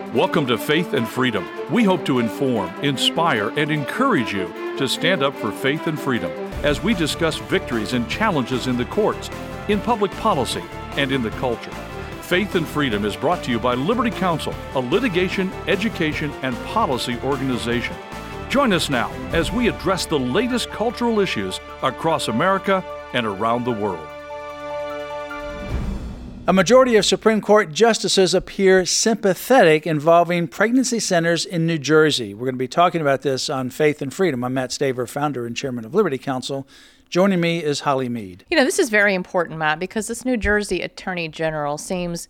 Welcome to Faith and Freedom. We hope to inform, inspire, and encourage you to stand up for faith and freedom as we discuss victories and challenges in the courts, in public policy, and in the culture. Faith and Freedom is brought to you by Liberty Counsel, a litigation, education, and policy organization. Join us now as we address the latest cultural issues across America and around the world. A majority of Supreme Court justices appear sympathetic involving pregnancy centers in New Jersey. We're going to be talking about this on Faith and Freedom. I'm Matt Staver, founder and chairman of Liberty Counsel. Joining me is Holly Mead. You know, this is very important, Matt, because this New Jersey Attorney General seems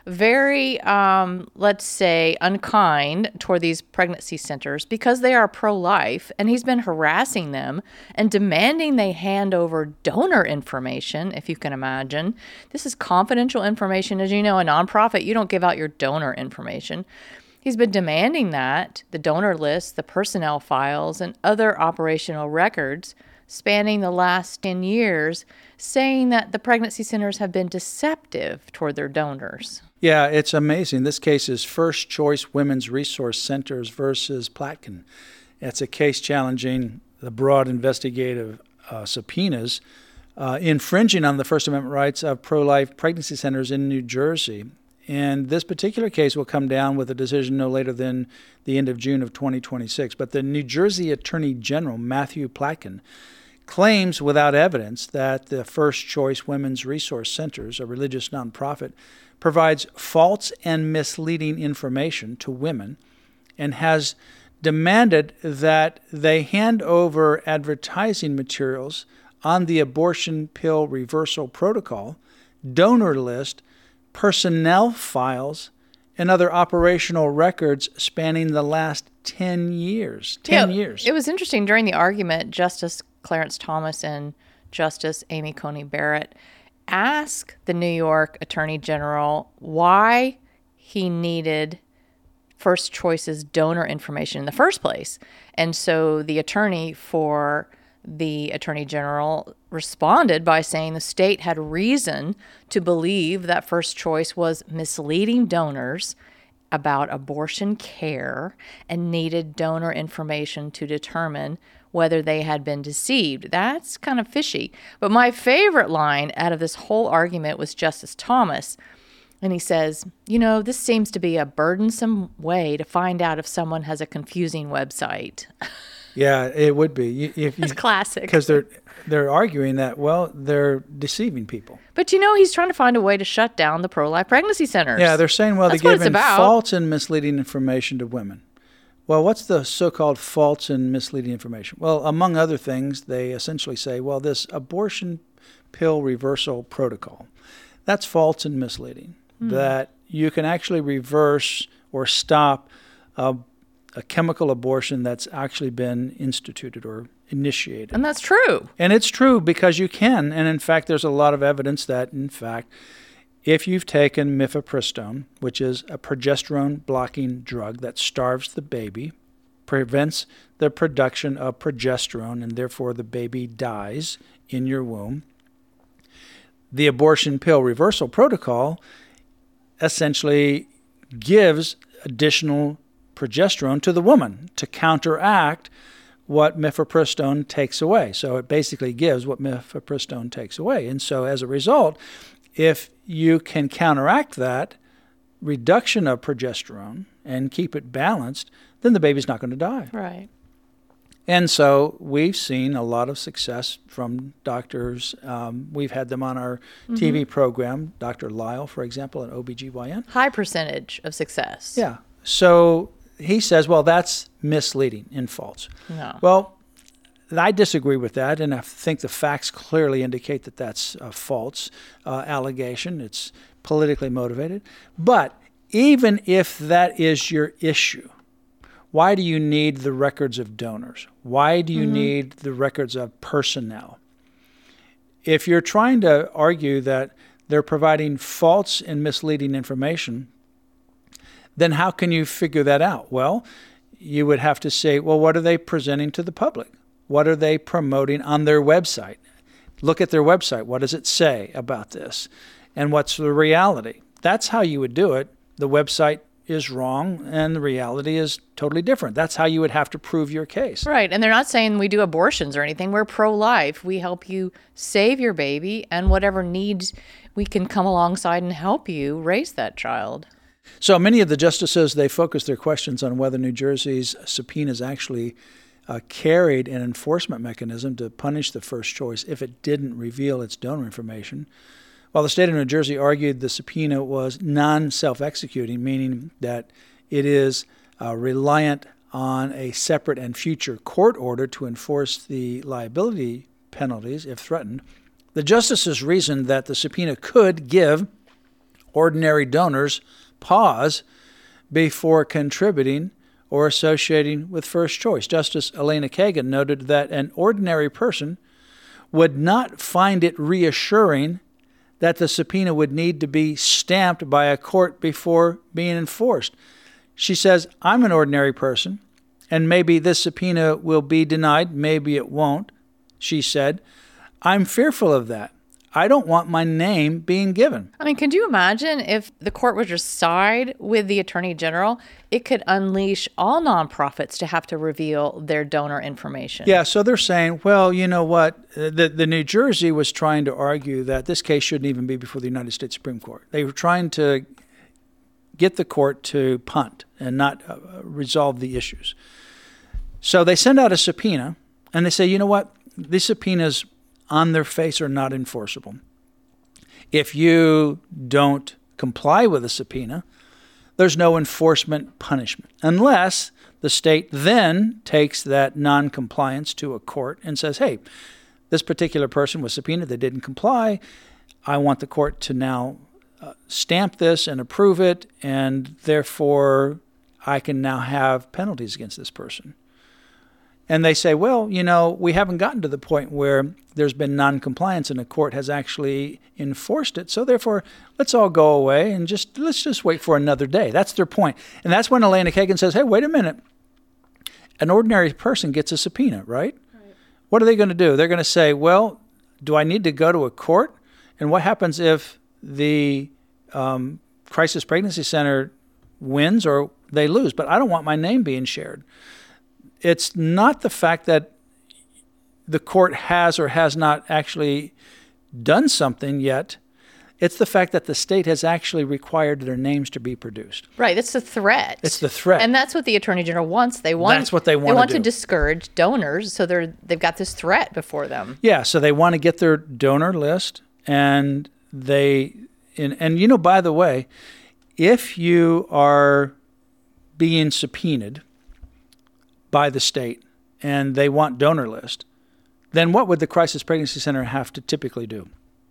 very, let's say, unkind toward these pregnancy centers because they are pro-life, and he's been harassing them and demanding they hand over donor information, if you can imagine. This is confidential information. As you know, a nonprofit, you don't give out your donor information. He's been demanding that, the donor list, the personnel files, and other operational records spanning the last 10 years, saying that the pregnancy centers have been deceptive toward their donors. Yeah, it's amazing. This case is First Choice Women's Resource Centers versus Platkin. It's a case challenging the broad investigative subpoenas infringing on the First Amendment rights of pro-life pregnancy centers in New Jersey. And this particular case will come down with a decision no later than the end of June of 2026. But the New Jersey Attorney General, Matthew Platkin, claims without evidence that the First Choice Women's Resource Centers, a religious nonprofit, provides false and misleading information to women and has demanded that they hand over advertising materials on the abortion pill reversal protocol, donor list, personnel files, and other operational records spanning the last 10 years. 10 years. It was interesting. During the argument, Justice Clarence Thomas and Justice Amy Coney Barrett asked the New York Attorney General why he needed First Choice's donor information in the first place. And so the attorney for the Attorney General responded by saying the state had reason to believe that First Choice was misleading donors about abortion care and needed donor information to determine whether they had been deceived. That's kind of fishy. But my favorite line out of this whole argument was Justice Thomas. And he says, you know, this seems to be a burdensome way to find out if someone has a confusing website. Yeah, it would be. It's classic. Because they're arguing that, well, they're deceiving people. But, you know, he's trying to find a way to shut down the pro-life pregnancy centers. Yeah, they're saying, well, That's they're giving about. false and misleading information to women. Well, what's the so-called false and misleading information? Well, among other things, they essentially say, well, this abortion pill reversal protocol, that's false and misleading. That you can actually reverse or stop a chemical abortion that's actually been instituted or initiated. And that's true. And it's true because you can. And in fact, there's a lot of evidence that, in fact, if you've taken mifepristone, which is a progesterone-blocking drug that starves the baby, prevents the production of progesterone, and therefore the baby dies in your womb, the abortion pill reversal protocol essentially gives additional progesterone to the woman to counteract what mifepristone takes away. So it basically gives what mifepristone takes away. And so as a result, if you can counteract that reduction of progesterone and keep it balanced, then the baby's not going to die. Right. And so we've seen a lot of success from doctors. We've had them on our TV program, Dr. Lyle, for example, an OBGYN. High percentage of success. Yeah. So he says, well, that's misleading and false. No. Well, I disagree with that, and I think the facts clearly indicate that that's a false allegation. It's politically motivated. But even if that is your issue, why do you need the records of donors? Why do you need the records of personnel? If you're trying to argue that they're providing false and misleading information, then how can you figure that out? Well, you would have to say, well, what are they presenting to the public? What are they promoting on their website? Look at their website. What does it say about this? And what's the reality? That's how you would do it. The website is wrong and the reality is totally different. That's how you would have to prove your case. Right. And they're not saying we do abortions or anything. We're pro-life. We help you save your baby, and whatever needs, we can come alongside and help you raise that child. So many of the justices, they focus their questions on whether New Jersey's subpoenas actually carried an enforcement mechanism to punish the first choice if it didn't reveal its donor information. While the state of New Jersey argued the subpoena was non-self-executing, meaning that it is reliant on a separate and future court order to enforce the liability penalties if threatened, the justices reasoned that the subpoena could give ordinary donors pause before contributing or associating with first choice. Justice Elena Kagan noted that an ordinary person would not find it reassuring that the subpoena would need to be stamped by a court before being enforced. She says, I'm an ordinary person, and maybe this subpoena will be denied, maybe it won't, she said. I'm fearful of that. I don't want my name being given. I mean, can you imagine if the court would just side with the Attorney General? It could unleash all nonprofits to have to reveal their donor information. Yeah, so they're saying, well, you know what? The New Jersey was trying to argue that this case shouldn't even be before the United States Supreme Court. They were trying to get the court to punt and not resolve the issues. So they send out a subpoena, and they say, you know what? These subpoenas on their face are not enforceable. If you don't comply with a subpoena, there's no enforcement punishment, unless the state then takes that non-compliance to a court and says, hey, this particular person was subpoenaed, they didn't comply. I want the court to now stamp this and approve it, and therefore I can now have penalties against this person. And they say, well, you know, we haven't gotten to the point where there's been non-compliance and the court has actually enforced it. So therefore, let's all go away and let's just wait for another day. That's their point. And that's when Elena Kagan says, hey, wait a minute. An ordinary person gets a subpoena, right? What are they going to do? They're going to say, well, do I need to go to a court? And what happens if the Crisis Pregnancy Center wins or they lose? But I don't want my name being shared. It's not the fact that the court has or has not actually done something yet. It's the fact that the state has actually required their names to be produced. Right. That's the threat. It's the threat. And that's what the Attorney General wants. That's what they want to do. They want to discourage donors, so they've got this threat before them. Yeah, so they want to get their donor list, and and you know, by the way, if you are being subpoenaed by the state and they want donor list, then what would the Crisis Pregnancy Center have to typically do?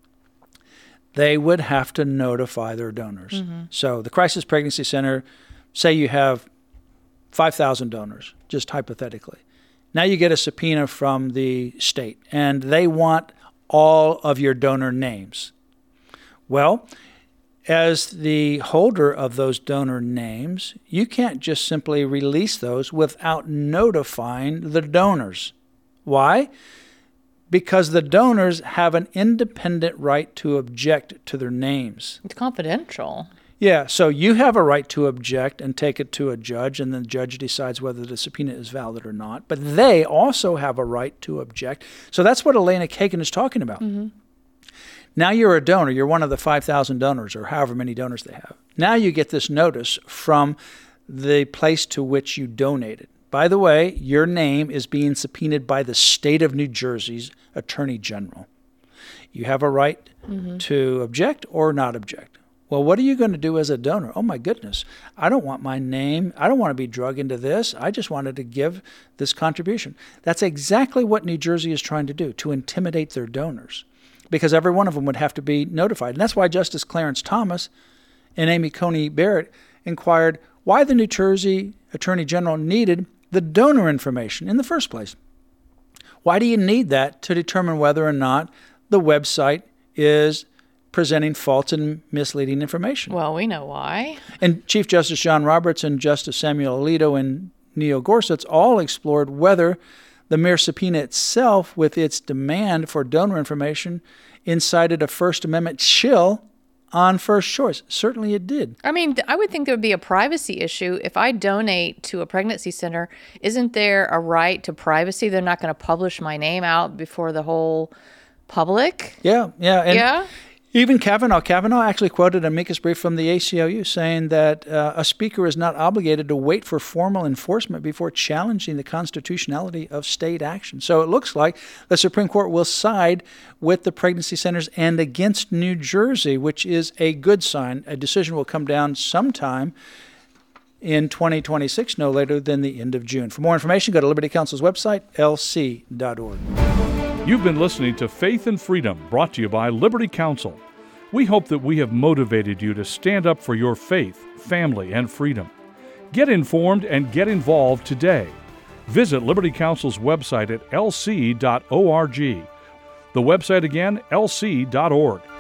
They would have to notify their donors. Mm-hmm. So the Crisis Pregnancy Center, say you have 5,000 donors, just hypothetically. Now you get a subpoena from the state, and they want all of your donor names. Well, as the holder of those donor names, you can't just simply release those without notifying the donors. Why? Because the donors have an independent right to object to their names. It's confidential. Yeah, so you have a right to object and take it to a judge, and the judge decides whether the subpoena is valid or not. But they also have a right to object. So that's what Elena Kagan is talking about. Mm-hmm. Now you're a donor. You're one of the 5,000 donors or however many donors they have. Now you get this notice from the place to which you donated. By the way, your name is being subpoenaed by the state of New Jersey's Attorney General. You have a right to object or not object. Well, what are you going to do as a donor? Oh, my goodness. I don't want my name. I don't want to be drug into this. I just wanted to give this contribution. That's exactly what New Jersey is trying to do, to intimidate their donors, because every one of them would have to be notified. And that's why Justice Clarence Thomas and Amy Coney Barrett inquired why the New Jersey Attorney General needed the donor information in the first place. Why do you need that to determine whether or not the website is presenting false and misleading information? Well, we know why. And Chief Justice John Roberts and Justice Samuel Alito and Neil Gorsuch all explored whether the mere subpoena itself, with its demand for donor information, incited a First Amendment chill on First Choice. Certainly it did. I mean, I would think there would be a privacy issue. If I donate to a pregnancy center, isn't there a right to privacy? They're not going to publish my name out before the whole public? Yeah. Yeah? Even Kavanaugh actually quoted an amicus brief from the ACLU saying that a speaker is not obligated to wait for formal enforcement before challenging the constitutionality of state action. So it looks like the Supreme Court will side with the pregnancy centers and against New Jersey, which is a good sign. A decision will come down sometime in 2026, no later than the end of June. For more information, go to Liberty Counsel's website, lc.org. You've been listening to Faith and Freedom, brought to you by Liberty Counsel. We hope that we have motivated you to stand up for your faith, family, and freedom. Get informed and get involved today. Visit Liberty Counsel's website at lc.org. The website again, lc.org.